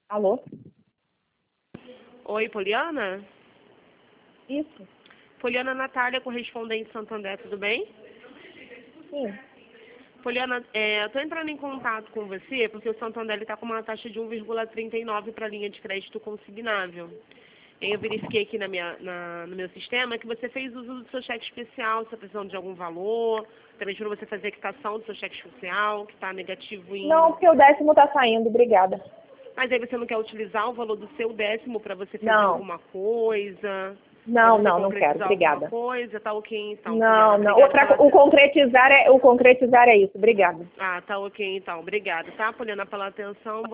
Alô? Oi, Poliana? Isso? Poliana Natália, correspondente Santander, tudo bem? Sim. Poliana, eu tô entrando em contato com você porque o Santander está com uma taxa de 1,39 para a linha de crédito consignável. Eu verifiquei aqui no meu sistema que você fez uso do seu cheque especial, você está precisando de algum valor, também para você fazer a quitação do seu cheque especial, que está negativo em... Não, porque o 10º tá saindo, obrigada. Mas aí você não quer utilizar o valor do seu 10º para você fazer Não. alguma coisa? Para Não, você não quero, concretizar alguma obrigada. coisa? Tá ok então, Não, Poliana. não. Obrigada pela O concretizar é isso, obrigada. Ah, tá ok então. Obrigada, tá, Poliana, pela atenção.